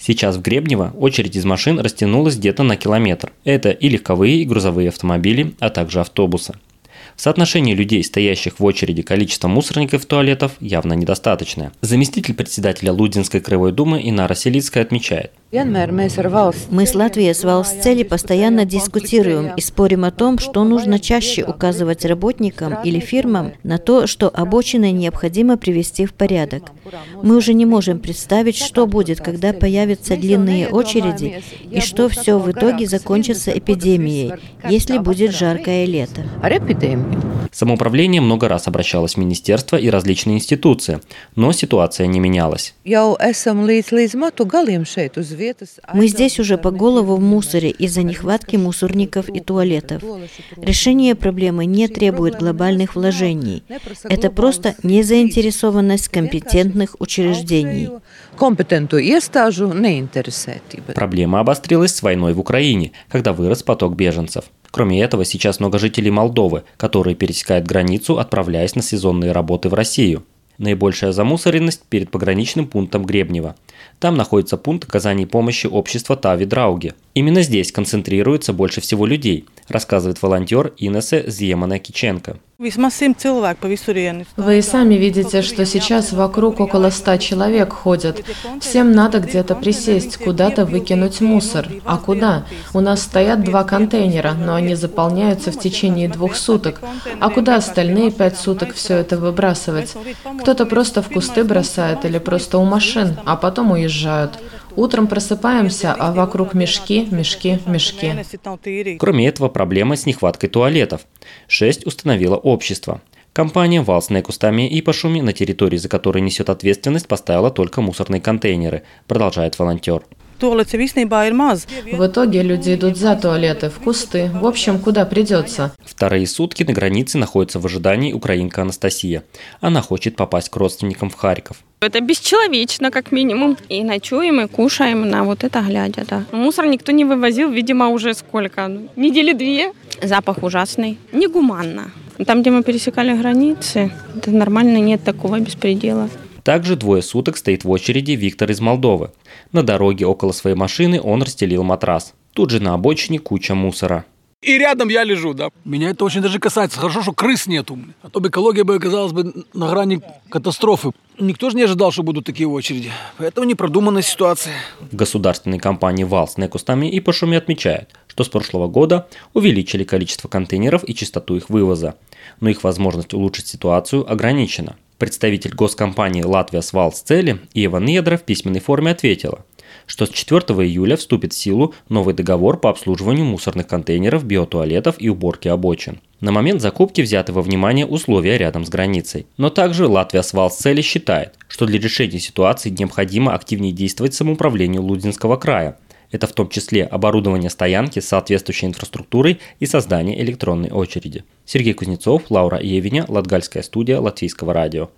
Сейчас в Гребнево очередь из машин растянулась где-то на километр. Это и легковые, и грузовые автомобили, а также автобусы. В соотношении людей, стоящих в очереди, количество мусорников и туалетов явно недостаточное. Заместитель председателя Лудинской краевой думы Инара Селицкая отмечает. Мы с Латвией с Валсцели постоянно дискутируем и спорим о том, что нужно чаще указывать работникам или фирмам на то, что обочины необходимо привести в порядок. Мы уже не можем представить, что будет, когда появятся длинные очереди, и что все в итоге закончится эпидемией, если будет жаркое лето. Самоуправление много раз обращалось в министерство и различные институции, но ситуация не менялась. Мы здесь уже по голову в мусоре из-за нехватки мусорников и туалетов. Решение проблемы не требует глобальных вложений. Это просто незаинтересованность компетентных учреждений. Проблема обострилась с войной в Украине, когда вырос поток беженцев. Кроме этого, сейчас много жителей Молдовы, которые пересекают границу, отправляясь на сезонные работы в Россию. Наибольшая замусоренность перед пограничным пунктом Гребнева. Там находится пункт оказания помощи общества Тави Драуги. Именно здесь концентрируется больше всего людей, рассказывает волонтер Инесе Зьемана-Киченко. Вы сами видите, что сейчас вокруг около 100 человек ходят. Всем надо где-то присесть, куда-то выкинуть мусор. А куда? У нас стоят 2 контейнера, но они заполняются в течение 2 суток. А куда остальные 5 суток все это выбрасывать? Кто-то просто в кусты бросает или просто у машин, а потом уезжают. Утром просыпаемся, а вокруг мешки, мешки, мешки. Кроме этого, проблема с нехваткой туалетов. 6 установило общество. Компания «Валс Некустами и Пашуми», на территории, за которой несет ответственность, поставила только мусорные контейнеры, продолжает волонтер. В итоге люди идут за туалеты, в кусты, в общем, куда придется. Вторые сутки на границе находится в ожидании украинка Анастасия. Она хочет попасть к родственникам в Харьков. Это бесчеловечно, как минимум. И ночуем, и кушаем на вот это глядя, да. Мусор никто не вывозил, видимо, уже сколько? Недели 2. Запах ужасный. Негуманно. Там, где мы пересекали границы, это нормально, нет такого беспредела. Также 2 суток стоит в очереди Виктор из Молдовы. На дороге около своей машины он расстелил матрас. Тут же на обочине куча мусора. И рядом я лежу, да. Меня это очень даже касается. Хорошо, что крыс нету. А то бы экология бы оказалась бы на грани катастрофы. Никто же не ожидал, что будут такие очереди. Поэтому непродуманная ситуация. В государственной компании «Валс Некустами и Пашуми» отмечают, что с прошлого года увеличили количество контейнеров и частоту их вывоза. Но их возможность улучшить ситуацию ограничена. Представитель госкомпании «Латвия с Валсцели» Ева Недра в письменной форме ответила, что с 4 июля вступит в силу новый договор по обслуживанию мусорных контейнеров, биотуалетов и уборке обочин. На момент закупки взяты во внимание условия рядом с границей. Но также Латвия с Валсцели считает, что для решения ситуации необходимо активнее действовать самоуправлению Лудинского края. Это в том числе оборудование стоянки с соответствующей инфраструктурой и создание электронной очереди. Сергей Кузнецов, Лаура Евиня, Латгальская студия Латвийского радио.